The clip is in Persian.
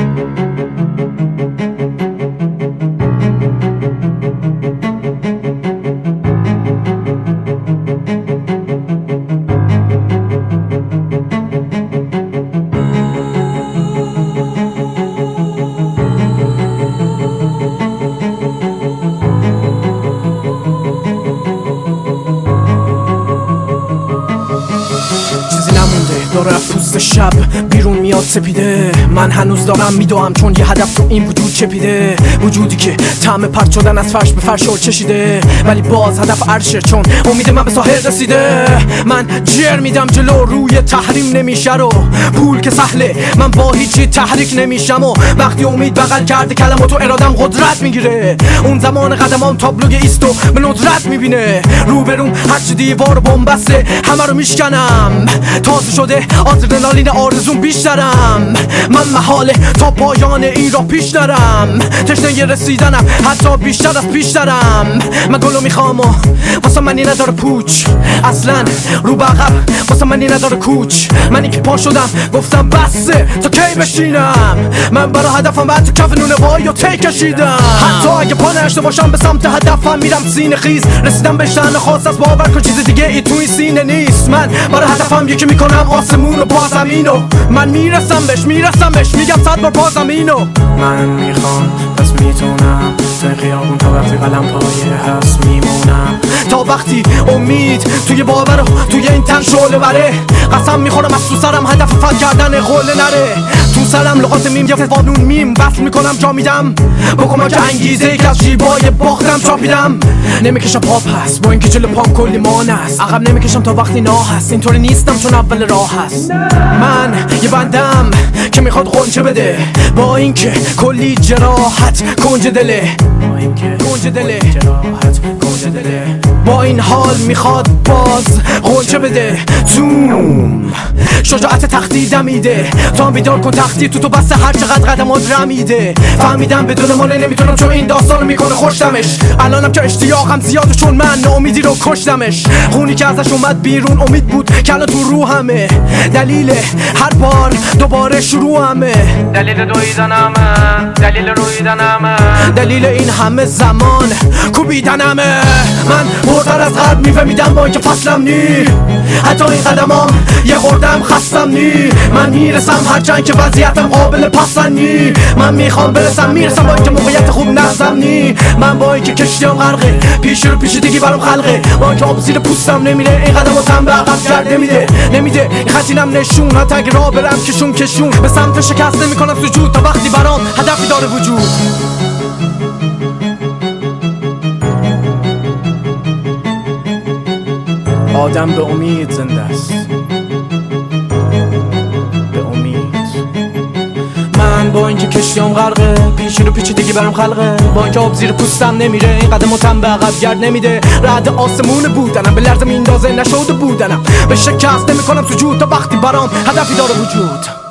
داره پوست شب بیرون میاد سپیده. من هنوز دارم میدوام چون یه هدف تو این وجود چپیده. وجودی که طعم پرت شدن از فرش به فرش چشیده، ولی باز هدف عرشه چون امید من به ساحل رسیده. من جر میدم جلو روی تحریم نمیشه رو پول که سهله، من با هیچی تحریک نمیشم و وقتی امید بغل کرده کلمات و ارادم قدرت میگیره. اون زمان قدمام تابلوی ایستو به ندرت میبینه. روبروم هرچی دیوار بنبسته همه رو میشکنم. تازه شده آدرنالین آرزون بیشترم. من محاله تا پایان این را پیش نرم. تشنه رسیدنم حتی بیشتر از پیشترم. من گلو میخوام و واسه منی نداره پوچ، اصلا رو بقب واسه منی نداره کوچ. منی که پا شدم گفتم بسه تا کی بشینم. من برای هدفم بعد تو کف نونه وای و تی کشیدم. حتی اگه پا نشته باشم به سمت هدفم میرم سینه خیز. رسیدم به شأن خاص از باور کن چیز دیگه ای تو این سینه نیست. من برای هدفم یکی میکنم آسمون و با زمینو. من میرسم بهش میگم 100 بار با زمینو. من میخوام پس میتونم توی خیابون تا وقتی قلم پایه هست میمونم. تا وقتی امید توی باور و توی این تن شعله بره. قسم میخورم از تو سرم هدف فن کردن قله نره. تو سرم لغات میم یا قانون میم وصل میکنم جا میدم. بکنم که انگیزه که از جیبای باختم چاپیدم. نمیکشم پا پس با اینکه جلو پام کلی مان است. عقب نمیکشم تا وقتی ناه هست. اینطوری نیستم چون اول راه هست. من یه بندم که میخواد غنچه بده با اینکه کلی جراحت کنج دله. با این حال میخواد باز غنچه بده. توم شجاعت تختی دمیده تا بیدار کن تختی تو بسته هر چقدر قدمات رمیده. فهمیدم بدون مانع نمیتونم چون این داستانو میکنه خوشتمش. الانم که اشتیاقم زیاده چون من ناامیدی رو کشتمش. خونی که ازش اومد بیرون امید بود که الان تو روحمه. دلیل هر بار دوباره شروعمه. دلیل دویدنمه، دلیل رویدنمه، دلیل این همه زمان کوبیدنمه. من بردر از قلب میفهمیدم با اینکه فصلم نی. حتی این قدمام یه خوردم خستم نی. من میرسم هرچند که وضعیتم قابل پسن نی. من میخوام برسم میرسم با اینکه موقعیت خوب نزدم نی. من با اینکه کشتیم غرقه پیش رو پیچیدگی برام خلقه. با اینکه آب زیر پوستم نمیره این قدمو تن به عقب کرد نمیده این خطینم نشون. حتی اگه راه برم کشون به سمت شکست نمیکنم سجود تا وقتی برام هدفی داره وجود. آدم به امید زنده است، به امید. من با اینکه کشتیم غرقه پیش رو پیچیدگی برام خلقه. با اینکه آب زیر پوستم نمیره این قدمو تن به عقب گرد نمیده. رد آسمون بودنم به لرزه میندازه نشده بودنم. به شکست نمیکنم سجود تا وقتی برام هدفی داره وجود.